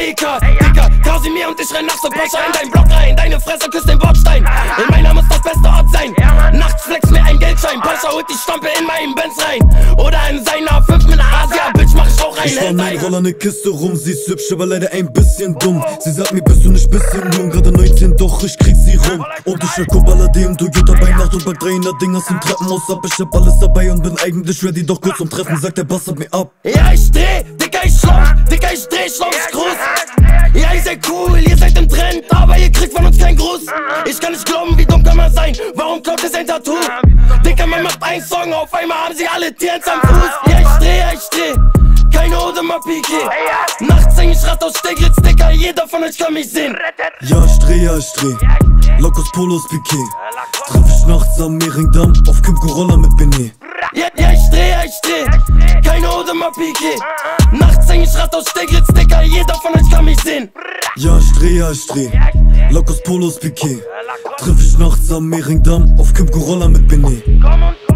E-Cars, Dicker, trau mir und ich renn nachts und Porsche in deinen Block rein. Deine Fresse küsst den Bordstein, und meiner muss das beste Ort sein. Nachts flex mir ein Geldschein, Porsche holt die Stampe in meinen Benz rein. Oder in seiner 5 mit einer Asia, Bitch, mach ich auch rein. Ich fahr mein Roller ne Kiste rum, sie ist hübsch, aber leider ein bisschen dumm. Sie sagt mir, bist du nicht bisschen jung, gerade 19, doch ich krieg sie rum. Und ich Kurbala dem Toyota bei Nacht und pack 300 Dingers im Treppenhaus ab. Ich hab alles dabei und bin eigentlich ready, doch kurz zum Treffen sagt der Bass ab mir ab. Ja, ich dreh, Dicker, ich schlauf, Dicker, ich dreh, schlauf's Gruß. Ja, ihr seid cool, ihr seid im Trend, aber ihr kriegt von uns keinen Gruß. Ich kann nicht glauben, wie dumm kann man sein, warum klaut ihr sein Tattoo? Dicker, man macht einen Song, auf einmal haben sie alle Tiers am Fuß. Ja, ich dreh, keine Ode, mal Piqué. Nachts häng ich Rad aus Steglitz, Dicker, jeder von euch kann mich sehen. Ja, ich dreh, Lokos Polos Piqué. Treff ich nachts am Mehringdamm, auf Kim Corolla mit Benet. Ja, ich dreh, keine Ode, mal Piqué. Nachts häng ich Rad aus Steglitz, Dicker, jeder von euch kann mich sehen. Ja, ich dreh, Lokos Polos Piqué. Treff ich nachts am Mehringdamm, auf Kim Corolla mit Benet.